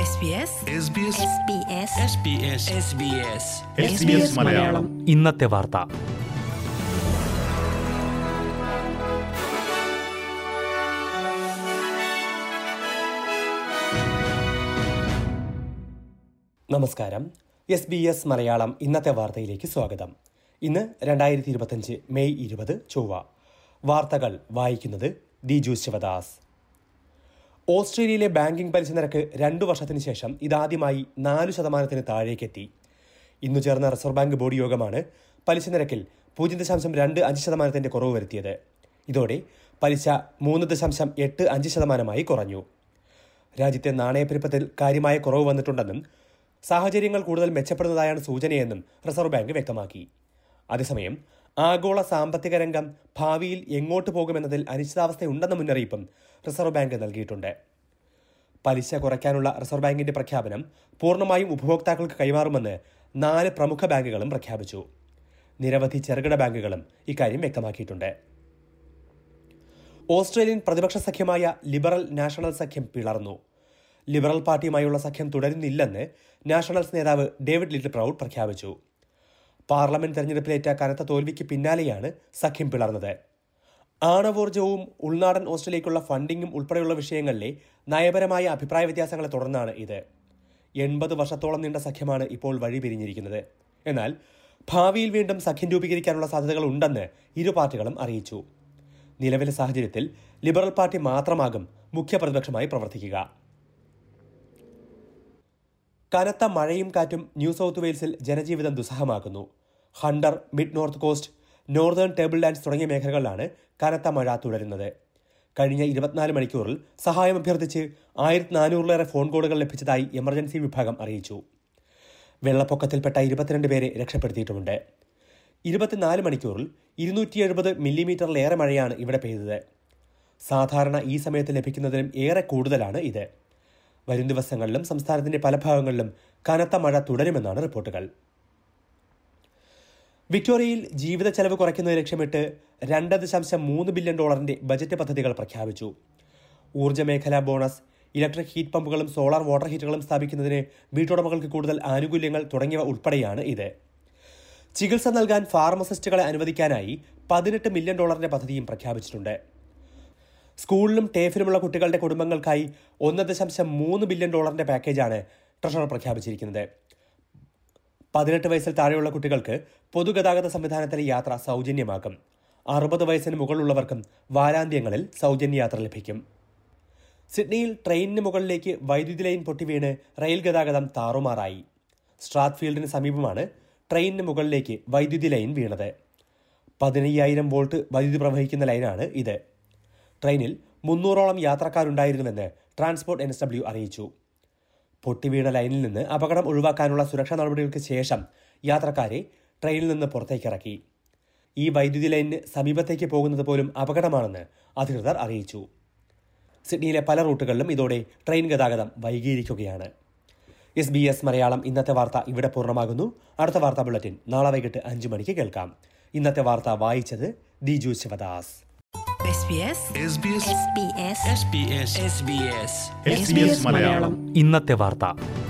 മലയാളം ഇന്നത്തെ വാർത്ത. നമസ്കാരം. SBS മലയാളം ഇന്നത്തെ വാർത്തയിലേക്ക് സ്വാഗതം. ഇന്ന് 2025 മെയ് 20 ചൊവ്വ. വാർത്തകൾ വായിക്കുന്നത് ദിജു ശിവദാസ്. ഓസ്ട്രേലിയയിലെ ബാങ്കിംഗ് പലിശ നിരക്ക് 2 വർഷത്തിന് ശേഷം ഇതാദ്യമായി 4% താഴേക്കെത്തി. ഇന്നു ചേർന്ന റിസർവ് ബാങ്ക് ബോർഡ് യോഗമാണ് പലിശ നിരക്കിൽ 0.25% കുറവ് വരുത്തിയത്. ഇതോടെ പലിശ 3.85% കുറഞ്ഞു. രാജ്യത്തെ നാണയപ്പെരുപ്പത്തിൽ കാര്യമായ കുറവ് വന്നിട്ടുണ്ടെന്നും സാഹചര്യങ്ങൾ കൂടുതൽ മെച്ചപ്പെടുന്നതായാണ് സൂചനയെന്നും റിസർവ് ബാങ്ക് വ്യക്തമാക്കി. അതേസമയം ആഗോള സാമ്പത്തിക രംഗം ഭാവിയിൽ എങ്ങോട്ട് പോകുമെന്നതിൽ അനിശ്ചിതാവസ്ഥയുണ്ടെന്ന മുന്നറിയിപ്പും റിസർവ് ബാങ്ക് നൽകിയിട്ടുണ്ട്. പലിശ കുറയ്ക്കാനുള്ള റിസർവ് ബാങ്കിന്റെ പ്രഖ്യാപനം പൂർണ്ണമായും ഉപഭോക്താക്കൾക്ക് കൈമാറുമെന്ന് 4 പ്രമുഖ ബാങ്കുകളും പ്രഖ്യാപിച്ചു. നിരവധി ചെറുകിട ബാങ്കുകളും ഇക്കാര്യം വ്യക്തമാക്കിയിട്ടുണ്ട്. ഓസ്ട്രേലിയൻ പ്രതിപക്ഷ സഖ്യമായ ലിബറൽ നാഷണൽ സഖ്യം പിളർന്നു. ലിബറൽ പാർട്ടിയുമായുള്ള സഖ്യം തുടരുന്നില്ലെന്ന് നാഷണൽസ് നേതാവ് ഡേവിഡ് ലിറ്റിൽ പ്രൗഡ് പ്രഖ്യാപിച്ചു. പാർലമെന്റ് തെരഞ്ഞെടുപ്പിലേറ്റ കനത്ത തോൽവിക്ക് പിന്നാലെയാണ് സഖ്യം പിളർന്നത്. ആണവോർജവും ഉൾനാടൻ ഓസ്ട്രേലിയയ്ക്കുള്ള ഫണ്ടിങ്ങും ഉൾപ്പെടെയുള്ള വിഷയങ്ങളിലെ നയപരമായ അഭിപ്രായ വ്യത്യാസങ്ങളെ തുടർന്നാണ് ഇത്. 80 വർഷത്തോളം നീണ്ട സഖ്യമാണ് ഇപ്പോൾ വഴിപിരിഞ്ഞിരിക്കുന്നത്. എന്നാൽ ഭാവിയിൽ വീണ്ടും സഖ്യം രൂപീകരിക്കാനുള്ള സാധ്യതകൾ ഉണ്ടെന്ന് ഇരു പാർട്ടികളും അറിയിച്ചു. നിലവിലെ സാഹചര്യത്തിൽ ലിബറൽ പാർട്ടി മാത്രമാകും മുഖ്യ പ്രതിപക്ഷമായി പ്രവർത്തിക്കുക. കനത്ത മഴയും കാറ്റും ന്യൂ സൗത്ത് വെയിൽസിൽ ജനജീവിതം ദുസ്സഹമാക്കുന്നു. Hunter, Mid North Coast, Northern Tablelands തുടങ്ങിയ മേഖലകളിലാണ് കനത്ത മഴ തുടരുന്നത്. കഴിഞ്ഞ 24 മണിക്കൂറിൽ സഹായം അഭ്യർത്ഥിച്ച് 1400-ലേറെ ഫോൺ കോളുകൾ ലഭിച്ചതായി എമർജൻസി വിഭാഗം അറിയിച്ചു. വെള്ളപ്പൊക്കത്തിൽപ്പെട്ട 22 പേരെ രക്ഷപ്പെടുത്തിയിട്ടുമുണ്ട്. 24 മണിക്കൂറിൽ 270 മില്ലിമീറ്ററിലേറെ മഴയാണ് ഇവിടെ പെയ്തത്. സാധാരണ ഈ സമയത്ത് ലഭിക്കുന്നതിലും ഏറെ കൂടുതലാണ് ഇത്. വരും ദിവസങ്ങളിലും സംസ്ഥാനത്തിന്റെ പല ഭാഗങ്ങളിലും കനത്ത മഴ തുടരുമെന്നാണ് റിപ്പോർട്ടുകൾ. വിക്ടോറിയയിൽ ജീവിത ചെലവ് കുറയ്ക്കുന്നത് ലക്ഷ്യമിട്ട് $2.3 ബില്യൺ ബജറ്റ് പദ്ധതികൾ പ്രഖ്യാപിച്ചു. ഊർജ്ജ മേഖലാ ബോണസ്, ഇലക്ട്രിക് ഹീറ്റ് പമ്പുകളും സോളാർ വാട്ടർ ഹീറ്ററുകളും സ്ഥാപിക്കുന്നതിന് വീട്ടുടമകൾക്ക് കൂടുതൽ ആനുകൂല്യങ്ങൾ തുടങ്ങിയവ ഉൾപ്പെടെയാണ് ഇത്. ചികിത്സ നൽകാൻ ഫാർമസിസ്റ്റുകളെ അനുവദിക്കാനായി $18 മില്യൺ പദ്ധതിയും പ്രഖ്യാപിച്ചിട്ടുണ്ട്. സ്കൂളിലും ടേഫിലുമുള്ള കുട്ടികളുടെ കുടുംബങ്ങൾക്കായി $1.3 ബില്യൺ പാക്കേജാണ് ട്രഷറർ പ്രഖ്യാപിച്ചിരിക്കുന്നത്. 18 വയസ്സിൽ താഴെയുള്ള കുട്ടികൾക്ക് പൊതുഗതാഗത സംവിധാനത്തിലെ യാത്ര സൗജന്യമാക്കും. 60 വയസ്സിന് മുകളിലുള്ളവർക്കും വാരാന്ത്യങ്ങളിൽ സൗജന്യ യാത്ര ലഭിക്കും. സിഡ്നിയിൽ ട്രെയിനിന് മുകളിലേക്ക് വൈദ്യുതി ലൈൻ പൊട്ടിവീണ് റെയിൽ ഗതാഗതം താറുമാറായി. സ്ട്രാത്ത്ഫീൽഡിന് സമീപമാണ് ട്രെയിനിന് മുകളിലേക്ക് വൈദ്യുതി ലൈൻ വീണത്. 15,000 വോൾട്ട് വൈദ്യുതി പ്രവഹിക്കുന്ന ലൈനാണ് ഇത്. ട്രെയിനിൽ 300ഓളം യാത്രക്കാരുണ്ടായിരുന്നുവെന്ന് ട്രാൻസ്പോർട്ട് NSW അറിയിച്ചു. പൊട്ടിവീണ ലൈനിൽ നിന്ന് അപകടം ഒഴിവാക്കാനുള്ള സുരക്ഷാ നടപടികൾക്ക് ശേഷം യാത്രക്കാരെ ട്രെയിനിൽ നിന്ന് പുറത്തേക്കിറക്കി. ഈ വൈദ്യുതി ലൈനിന് സമീപത്തേക്ക് പോകുന്നത് പോലും അപകടമാണെന്ന് അധികൃതർ അറിയിച്ചു. സിഡ്നിയിലെ പല റൂട്ടുകളിലും ഇതോടെ ട്രെയിൻ ഗതാഗതം വൈകിയിരിക്കുകയാണ്. SBS മലയാളം ഇന്നത്തെ വാർത്ത ഇവിടെ പൂർണ്ണമാകുന്നു. അടുത്ത വാർത്താ ബുള്ളറ്റിൻ നാളെ വൈകിട്ട് 5 മണിക്ക് കേൾക്കാം. ഇന്നത്തെ വാർത്ത വായിച്ചത് ദിജു ശിവദാസ്. ഇന്നത്തെ വാർത്ത.